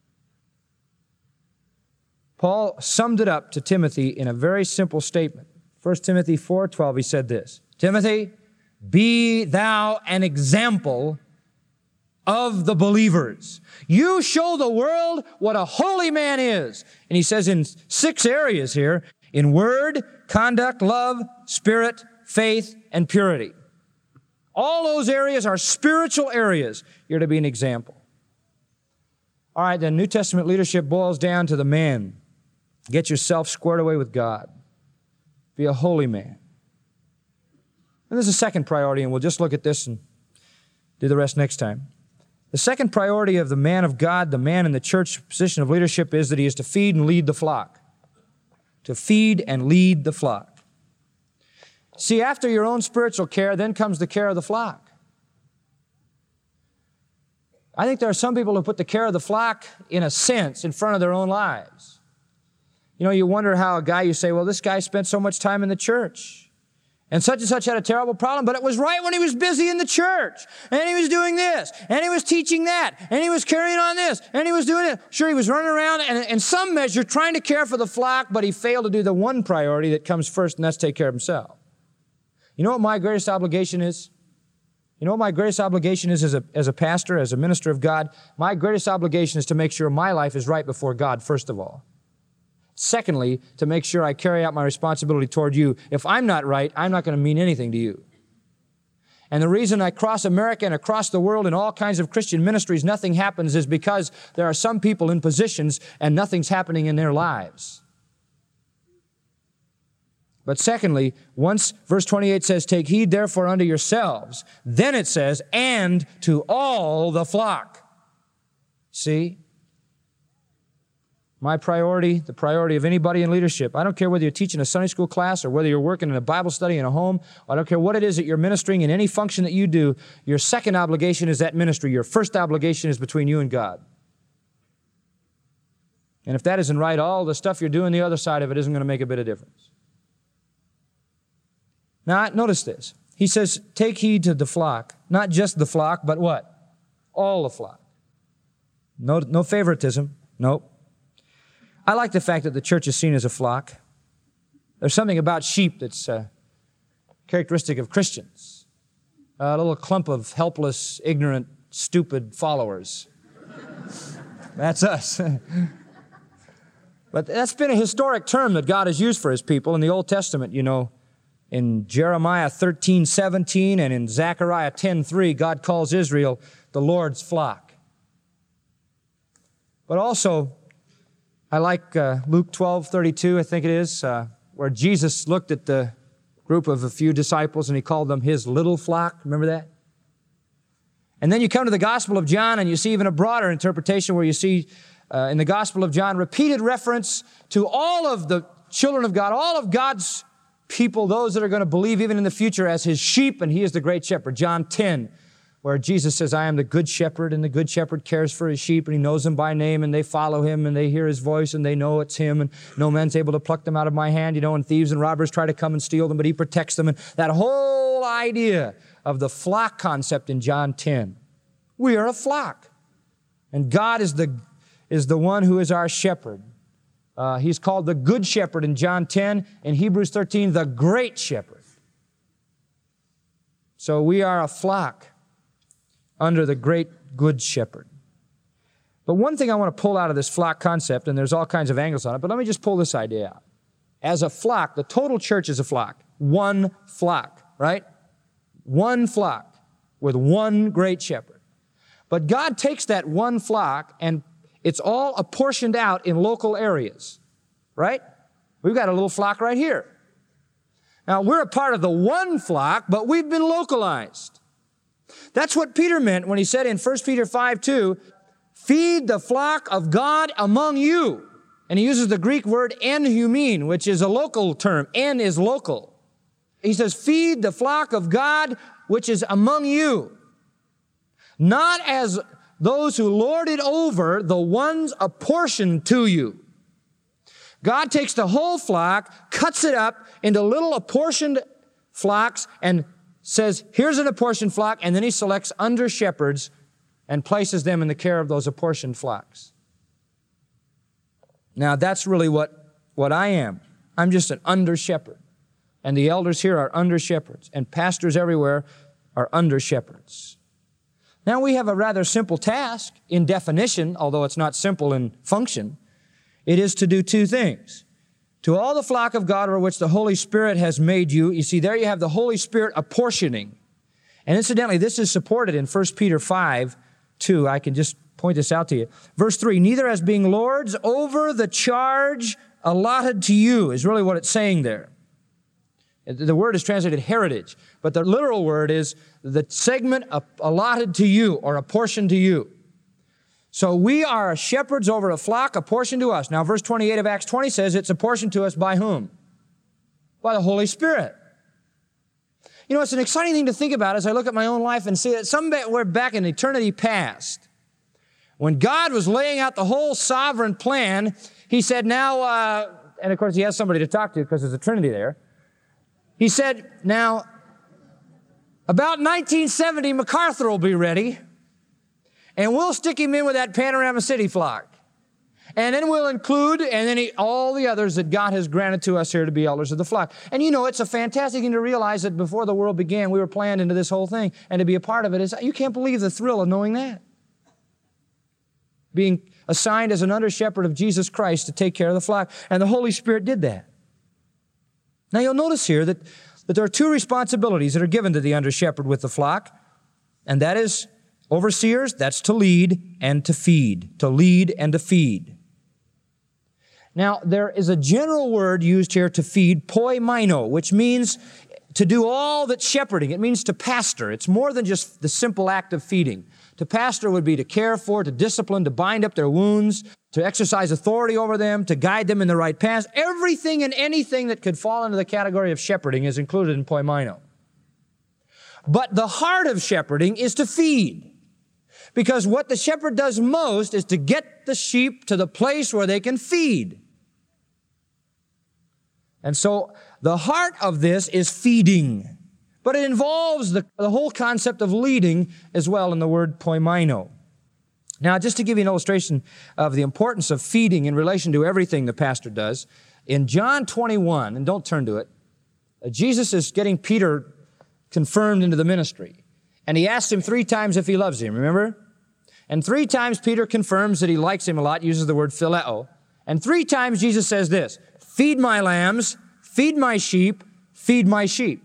Paul summed it up to Timothy in a very simple statement. 1 Timothy 4:12, he said this, Timothy, be thou an example of the believers. You show the world what a holy man is. And he says in 6 areas here, in word, conduct, love, spirit, faith, and purity. All those areas are spiritual areas. You're to be an example. All right, then New Testament leadership boils down to the man. Get yourself squared away with God. Be a holy man. And there's a second priority, and we'll just look at this and do the rest next time. The second priority of the man of God, the man in the church position of leadership, is that he is to feed and lead the flock. To feed and lead the flock. See, after your own spiritual care, then comes the care of the flock. I think there are some people who put the care of the flock, in a sense, in front of their own lives. You know, you wonder how a guy, you say, well, this guy spent so much time in the church. And such had a terrible problem, but it was right when he was busy in the church. And he was doing this, and he was teaching that, and he was carrying on this, and he was doing it. Sure, he was running around and in some measure trying to care for the flock, but he failed to do the one priority that comes first, and that's take care of himself. You know what my greatest obligation is? You know what my greatest obligation is as a pastor, as a minister of God? My greatest obligation is to make sure my life is right before God, first of all. Secondly, to make sure I carry out my responsibility toward you. If I'm not right, I'm not going to mean anything to you. And the reason I cross America and across the world in all kinds of Christian ministries, nothing happens, is because there are some people in positions and nothing's happening in their lives. But secondly, once verse 28 says, take heed therefore unto yourselves, then it says, and to all the flock. See? My priority, the priority of anybody in leadership, I don't care whether you're teaching a Sunday school class or whether you're working in a Bible study in a home, I don't care what it is that you're ministering in any function that you do, your second obligation is that ministry. Your first obligation is between you and God. And if that isn't right, all the stuff you're doing the other side of it isn't going to make a bit of difference. Now, notice this. He says, take heed to the flock. Not just the flock, but what? All the flock. No favoritism. Nope. I like the fact that the church is seen as a flock. There's something about sheep that's characteristic of Christians. A little clump of helpless, ignorant, stupid followers. That's us. But that's been a historic term that God has used for His people in the Old Testament, you know. In Jeremiah 13:17 and in Zechariah 10:3, God calls Israel the Lord's flock. But also, I like Luke 12:32, I think it is, where Jesus looked at the group of a few disciples and He called them His little flock. Remember that? And then you come to the Gospel of John and you see even a broader interpretation where you see in the Gospel of John repeated reference to all of the children of God, all of God's people, those that are going to believe even in the future as His sheep, and He is the great shepherd. John 10, where Jesus says, I am the good shepherd, and the good shepherd cares for His sheep, and He knows them by name, and they follow Him, and they hear His voice, and they know it's Him, and no man's able to pluck them out of my hand, you know, and thieves and robbers try to come and steal them, but He protects them. And that whole idea of the flock concept in John 10. We are a flock. And God is the one who is our shepherd. He's called the Good Shepherd in John 10, in Hebrews 13, the Great Shepherd. So we are a flock under the great Good Shepherd. But one thing I want to pull out of this flock concept, and there's all kinds of angles on it, but let me just pull this idea out. As a flock, the total church is a flock. One flock, right? One flock with one great shepherd. But God takes that one flock and it's all apportioned out in local areas, right? We've got a little flock right here. Now, we're a part of the one flock, but we've been localized. That's what Peter meant when he said in 1 Peter 5:2, feed the flock of God among you. And he uses the Greek word en humin, which is a local term. En is local. He says, feed the flock of God, which is among you. Not as those who lord it over, the ones apportioned to you. God takes the whole flock, cuts it up into little apportioned flocks, and says, here's an apportioned flock, and then He selects under shepherds and places them in the care of those apportioned flocks. Now, that's really what I am. I'm just an under shepherd. And the elders here are under shepherds, and pastors everywhere are under shepherds. Now, we have a rather simple task in definition, although it's not simple in function. It is to do two things. To all the flock of God over which the Holy Spirit has made you. You see, there you have the Holy Spirit apportioning. And incidentally, this is supported in 1 Peter 5:2. I can just point this out to you. Verse 3, neither as being lords over the charge allotted to you, is really what it's saying there. The word is translated heritage, but the literal word is the segment allotted to you or apportioned to you. So we are shepherds over a flock apportioned to us. Now, verse 28 of Acts 20 says it's apportioned to us by whom? By the Holy Spirit. You know, it's an exciting thing to think about as I look at my own life and see that somewhere back in eternity past, when God was laying out the whole sovereign plan, He said, now, and of course He has somebody to talk to because there's a Trinity there. He said, now, about 1970, MacArthur will be ready, and we'll stick him in with that Panorama City flock. And then we'll include, and then all the others that God has granted to us here to be elders of the flock. And you know, it's a fantastic thing to realize that before the world began, we were planned into this whole thing. And to be a part of it is, you can't believe the thrill of knowing that. Being assigned as an under-shepherd of Jesus Christ to take care of the flock. And the Holy Spirit did that. Now you'll notice here that there are two responsibilities that are given to the under-shepherd with the flock. And that is overseers, that's to lead and to feed. To lead and to feed. Now, there is a general word used here to feed, poimaino, which means to do all that's shepherding. It means to pastor. It's more than just the simple act of feeding. To pastor would be to care for, to discipline, to bind up their wounds, to exercise authority over them, to guide them in the right path. Everything and anything that could fall into the category of shepherding is included in poimaino. But the heart of shepherding is to feed. Because what the shepherd does most is to get the sheep to the place where they can feed. And so the heart of this is feeding. But it involves the whole concept of leading as well in the word poimaino. Now, just to give you an illustration of the importance of feeding in relation to everything the pastor does, in John 21, and don't turn to it, Jesus is getting Peter confirmed into the ministry. And he asks him 3 times if he loves him, remember? And 3 times Peter confirms that he likes him a lot, uses the word phileo. And 3 times Jesus says this, feed my lambs, feed my sheep, feed my sheep.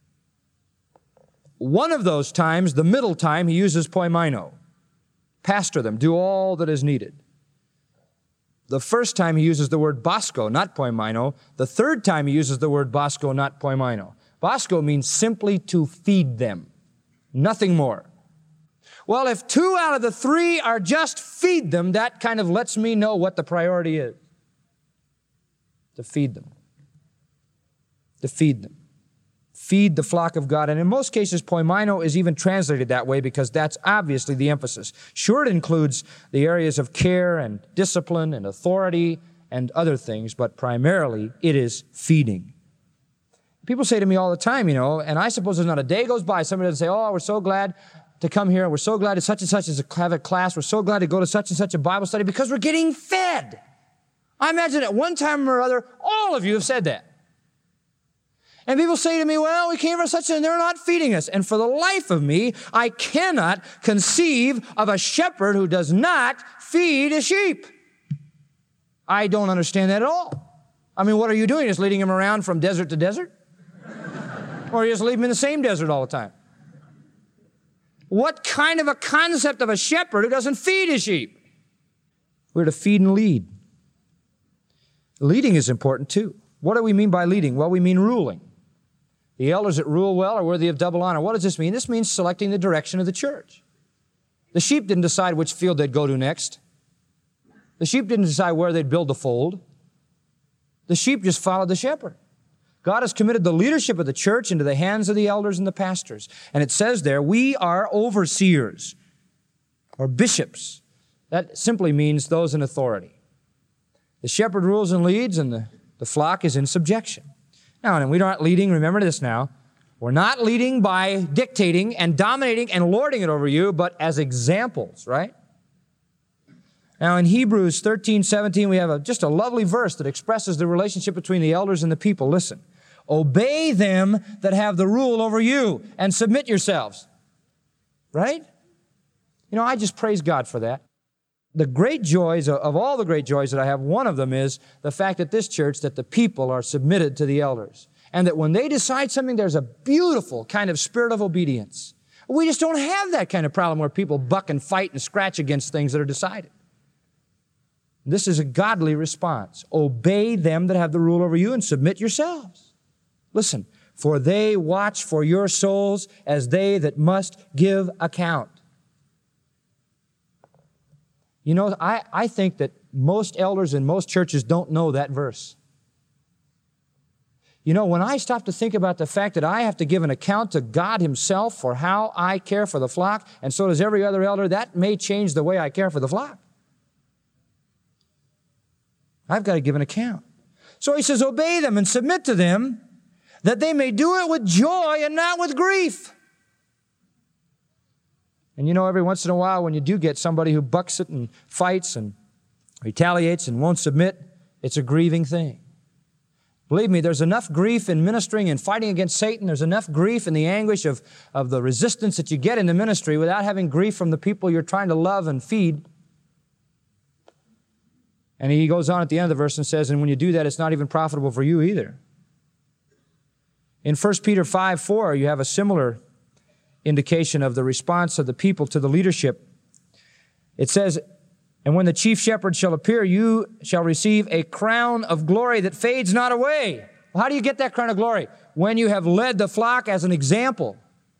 One of those times, the middle time, he uses poimaino. Pastor them, do all that is needed. The first time he uses the word bosco, not poimaino. The third time he uses the word bosco, not poimaino. Bosco means simply to feed them. Nothing more. Well, if 2 out of the 3 are just feed them, that kind of lets me know what the priority is. To feed them. To feed them. Feed the flock of God. And in most cases, poimaino is even translated that way because that's obviously the emphasis. Sure, it includes the areas of care and discipline and authority and other things, but primarily it is feeding. People say to me all the time, you know, and I suppose there's not a day goes by, somebody doesn't say, oh, we're so glad to come here, and we're so glad to such and such have a class, we're so glad to go to such and such a Bible study because we're getting fed. I imagine at one time or other, all of you have said that. And people say to me, well, we came for such and they're not feeding us. And for the life of me, I cannot conceive of a shepherd who does not feed a sheep. I don't understand that at all. I mean, what are you doing? Just leading him around from desert to desert? Or you just leave him in the same desert all the time? What kind of a concept of a shepherd who doesn't feed his sheep? We're to feed and lead. Leading is important too. What do we mean by leading? Well, we mean ruling. The elders that rule well are worthy of double honor. What does this mean? This means selecting the direction of the church. The sheep didn't decide which field they'd go to next. The sheep didn't decide where they'd build the fold. The sheep just followed the shepherd. God has committed the leadership of the church into the hands of the elders and the pastors. And it says there, we are overseers or bishops. That simply means those in authority. The shepherd rules and leads, and the flock is in subjection. Now, and we aren't leading, remember this now, we're not leading by dictating and dominating and lording it over you, but as examples, right? Now, in Hebrews 13:17, we have just a lovely verse that expresses the relationship between the elders and the people. Listen, obey them that have the rule over you and submit yourselves. Right? You know, I just praise God for that. The great joys, of all the great joys that I have, one of them is the fact that this church, that the people are submitted to the elders. And that when they decide something, there's a beautiful kind of spirit of obedience. We just don't have that kind of problem where people buck and fight and scratch against things that are decided. This is a godly response. Obey them that have the rule over you and submit yourselves. Listen, for they watch for your souls as they that must give account. You know, I think that most elders in most churches don't know that verse. You know, when I stop to think about the fact that I have to give an account to God Himself for how I care for the flock, and so does every other elder, that may change the way I care for the flock. I've got to give an account. So he says, obey them and submit to them, that they may do it with joy and not with grief. And you know, every once in a while when you do get somebody who bucks it and fights and retaliates and won't submit, it's a grieving thing. Believe me, there's enough grief in ministering and fighting against Satan. There's enough grief in the anguish of the resistance that you get in the ministry without having grief from the people you're trying to love and feed. And he goes on at the end of the verse and says, and when you do that, it's not even profitable for you either. In 1 Peter 5:4, you have a similar indication of the response of the people to the leadership. It says, and when the chief shepherd shall appear, you shall receive a crown of glory that fades not away. Well, how do you get that crown of glory? When you have led the flock as an example.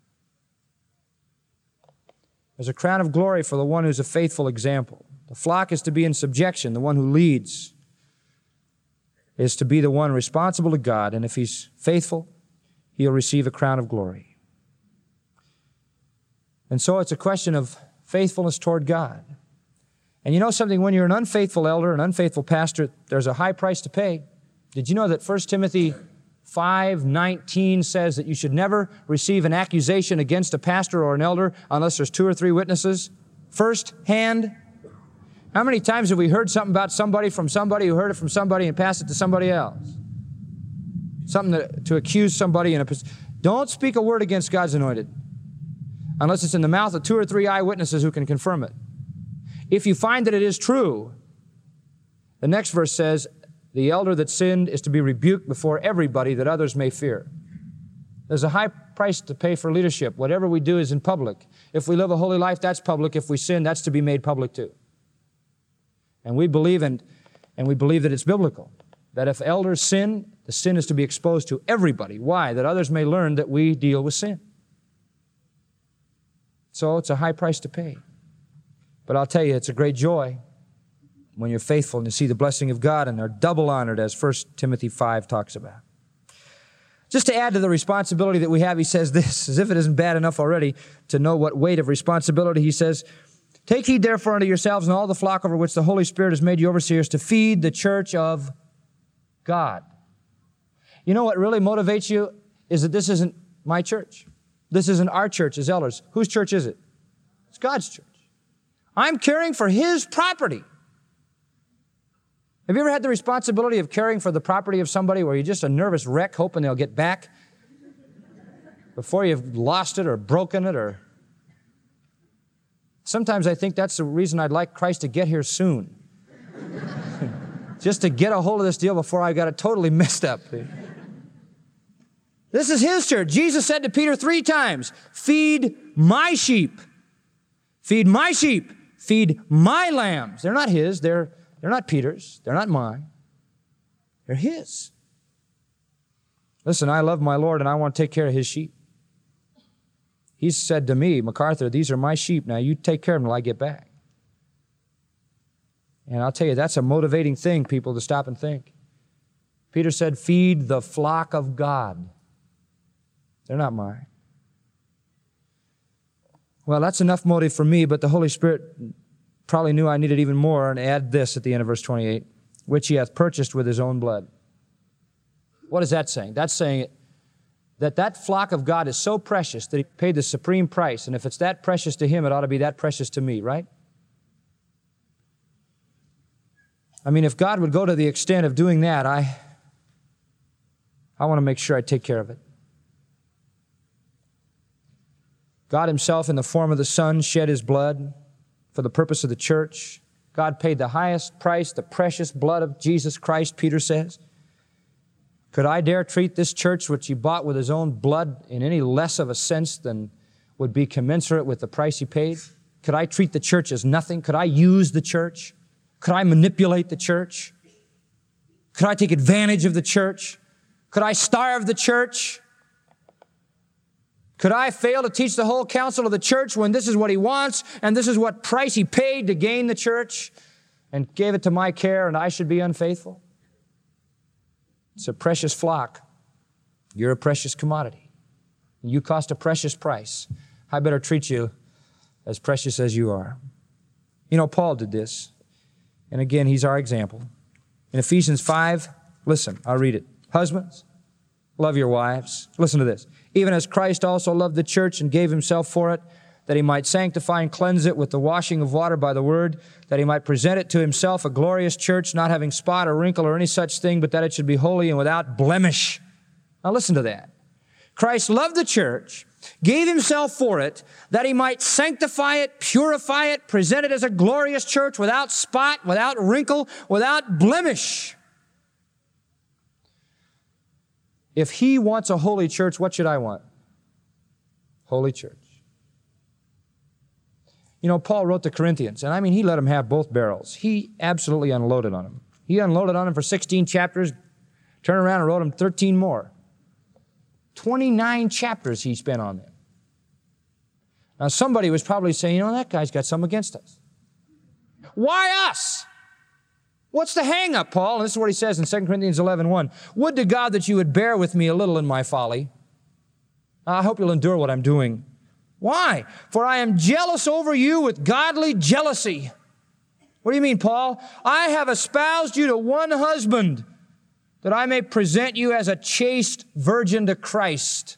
There's a crown of glory for the one who's a faithful example. The flock is to be in subjection. The one who leads is to be the one responsible to God. And if he's faithful, he'll receive a crown of glory. And so it's a question of faithfulness toward God. And you know something, when you're an unfaithful elder, an unfaithful pastor, there's a high price to pay. Did you know that 1 Timothy 5:19 says that you should never receive an accusation against a pastor or an elder unless there's 2 or 3 witnesses first hand? How many times have we heard something about somebody from somebody who heard it from somebody and passed it to somebody else? Something to accuse somebody in a... Don't speak a word against God's anointed unless it's in the mouth of 2 or 3 eyewitnesses who can confirm it. If you find that it is true, the next verse says, the elder that sinned is to be rebuked before everybody that others may fear. There's a high price to pay for leadership. Whatever we do is in public. If we live a holy life, that's public. If we sin, that's to be made public too. And we believe that it's biblical, that if elders sin, the sin is to be exposed to everybody. Why? That others may learn that we deal with sin. So it's a high price to pay. But I'll tell you, it's a great joy when you're faithful and you see the blessing of God and are double honored, as 1 Timothy 5 talks about. Just to add to the responsibility that we have, he says this, as if it isn't bad enough already to know what weight of responsibility. He says, take heed therefore unto yourselves and all the flock over which the Holy Spirit has made you overseers to feed the church of God. You know what really motivates you is that this isn't my church. This isn't our church as elders. Whose church is it? It's God's church. I'm caring for His property. Have you ever had the responsibility of caring for the property of somebody where you're just a nervous wreck hoping they'll get back before you've lost it or broken it? Or sometimes I think that's the reason I'd like Christ to get here soon. Just to get a hold of this deal before I got it totally messed up. This is His church. Jesus said to Peter 3 times, feed my sheep. Feed my sheep. Feed my lambs. They're not His. They're not Peter's. They're not mine. They're His. Listen, I love my Lord and I want to take care of His sheep. He said to me, MacArthur, these are my sheep. Now you take care of them till I get back. And I'll tell you, that's a motivating thing, people, to stop and think. Peter said, feed the flock of God. They're not mine. Well, that's enough motive for me, but the Holy Spirit probably knew I needed even more, and add this at the end of verse 28, which He hath purchased with His own blood. What is that saying? That's saying that flock of God is so precious that He paid the supreme price, and if it's that precious to Him, it ought to be that precious to me, right? I mean, if God would go to the extent of doing that, I want to make sure I take care of it. God Himself, in the form of the Son, shed His blood for the purpose of the church. God paid the highest price, the precious blood of Jesus Christ, Peter says. Could I dare treat this church, which He bought with His own blood, in any less of a sense than would be commensurate with the price He paid? Could I treat the church as nothing? Could I use the church? Could I manipulate the church? Could I take advantage of the church? Could I starve the church? Could I fail to teach the whole counsel of the church when this is what He wants and this is what price He paid to gain the church and gave it to my care, and I should be unfaithful? It's a precious flock. You're a precious commodity. You cost a precious price. I better treat you as precious as you are. You know, Paul did this. And again, he's our example. In Ephesians 5, listen, I'll read it. Husbands, Love your wives. Listen to this. Even as Christ also loved the church and gave himself for it, that he might sanctify and cleanse it with the washing of water by the word, that he might present it to himself a glorious church, not having spot or wrinkle or any such thing, but that it should be holy and without blemish. Now listen to that. Christ loved the church, gave himself for it, that he might sanctify it, purify it, present it as a glorious church without spot, without wrinkle, without blemish. If he wants a holy church, what should I want? Holy church. You know, Paul wrote to Corinthians, and he let them have both barrels. He absolutely unloaded on them. He unloaded on them for 16 chapters, turned around and wrote them 13 more. 29 chapters he spent on them. Now, somebody was probably saying, that guy's got something against us. Why us? What's the hang-up, Paul? And this is what he says in 2 Corinthians 11:1. Would to God that you would bear with me a little in my folly. I hope you'll endure what I'm doing. Why? For I am jealous over you with godly jealousy. What do you mean, Paul? I have espoused you to one husband, that I may present you as a chaste virgin to Christ.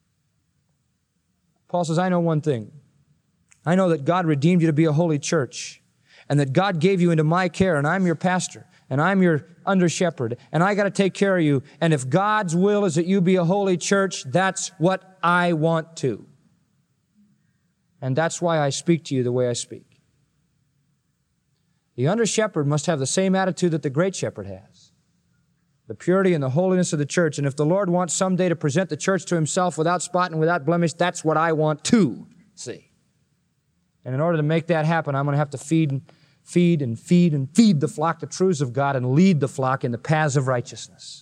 Paul says, I know one thing. I know that God redeemed you to be a holy church, and that God gave you into my care, and I'm your pastor, and I'm your under-shepherd, and I got to take care of you. And if God's will is that you be a holy church, that's what I want to. And that's why I speak to you the way I speak. The under-shepherd must have the same attitude that the great shepherd has. The purity and the holiness of the church. And if the Lord wants someday to present the church to himself without spot and without blemish, that's what I want too, see. And in order to make that happen, I'm going to have to feed the flock the truths of God and lead the flock in the paths of righteousness.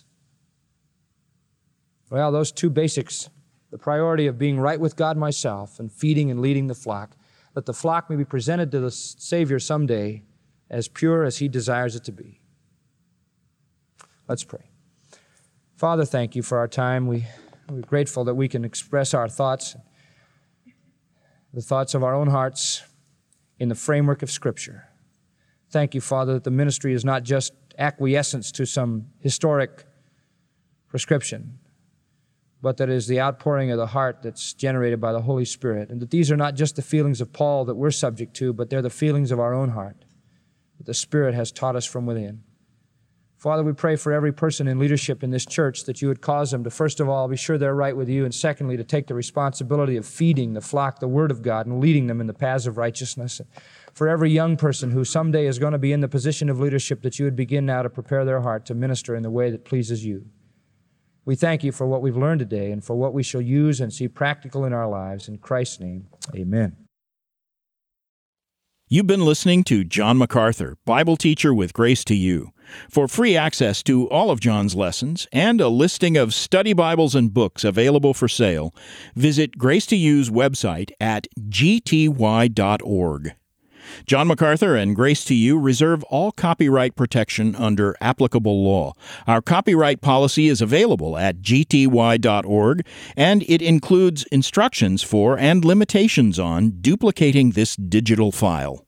Well, those two basics, the priority of being right with God myself and feeding and leading the flock, that the flock may be presented to the Savior someday as pure as he desires it to be. Let's pray. Father, thank you for our time. We're grateful that we can express our thoughts, the thoughts of our own hearts, in the framework of Scripture. Thank you, Father, that the ministry is not just acquiescence to some historic prescription, but that it is the outpouring of the heart that's generated by the Holy Spirit, and that these are not just the feelings of Paul that we're subject to, but they're the feelings of our own heart that the Spirit has taught us from within. Father, we pray for every person in leadership in this church that you would cause them to, first of all, be sure they're right with you, and secondly, to take the responsibility of feeding the flock the Word of God and leading them in the paths of righteousness. For every young person who someday is going to be in the position of leadership, that you would begin now to prepare their heart to minister in the way that pleases you. We thank you for what we've learned today and for what we shall use and see practical in our lives. In Christ's name, amen. You've been listening to John MacArthur, Bible teacher with Grace to You. For free access to all of John's lessons and a listing of study Bibles and books available for sale, visit Grace to You's website at gty.org. John MacArthur and Grace to You reserve all copyright protection under applicable law. Our copyright policy is available at gty.org, and it includes instructions for and limitations on duplicating this digital file.